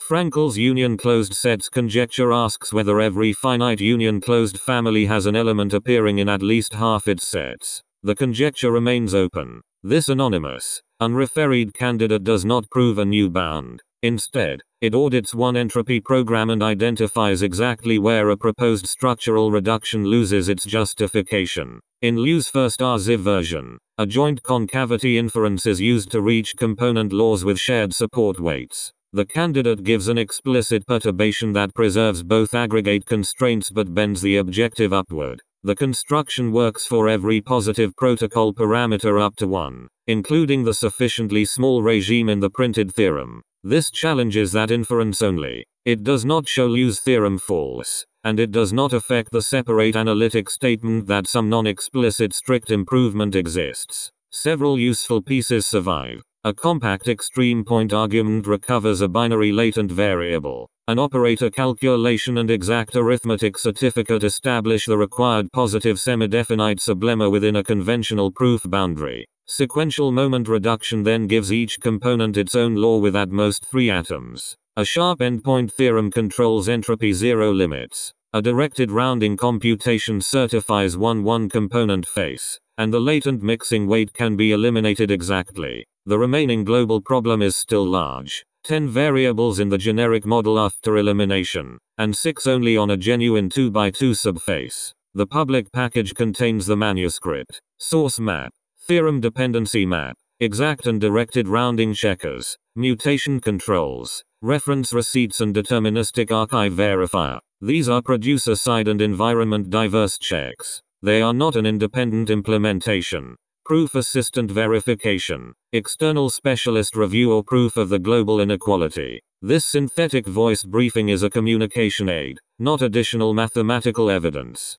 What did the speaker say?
Frankel's union closed sets conjecture asks whether every finite union closed family has an element appearing in at least half its sets. The conjecture remains open. This anonymous, unrefereed candidate does not prove a new bound. Instead, it audits one entropy program and identifies exactly where a proposed structural reduction loses its justification. In Liu's first R-Ziv version, a joint concavity inference is used to reach component laws with shared support weights. The candidate gives an explicit perturbation that preserves both aggregate constraints but bends the objective upward. The construction works for every positive protocol parameter up to 1, including the sufficiently small regime in the printed theorem. This challenges that inference only. It does not show Liu's theorem false, and it does not affect the separate analytic statement that some non-explicit strict improvement exists. Several useful pieces survive. A compact extreme point argument recovers a binary latent variable. An operator calculation and exact arithmetic certificate establish the required positive semi-definite sublemma within a conventional proof boundary. Sequential moment reduction then gives each component its own law with at most 3 atoms. A sharp endpoint theorem controls entropy zero limits. A directed rounding computation certifies one component face, and the latent mixing weight can be eliminated exactly. The remaining global problem is still large. 10 variables in the generic model after elimination, and 6 only on a genuine 2x2 subface. The public package contains the manuscript, source map, theorem dependency map, exact and directed rounding checkers, mutation controls, reference receipts and deterministic archive verifier. These are producer side and environment diverse checks. They are not an independent implementation. Proof assistant verification, external specialist review or proof of the global inequality. This synthetic voice briefing is a communication aid, not additional mathematical evidence.